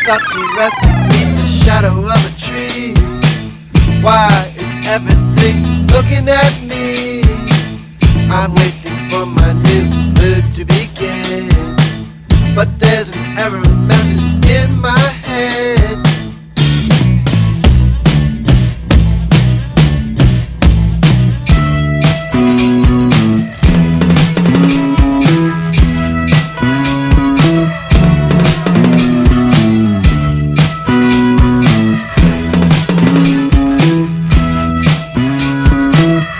stop to rest beneath the shadow of a tree. Why is everything looking at me? I'm waiting for my new mood to begin, but there's an error message in my head.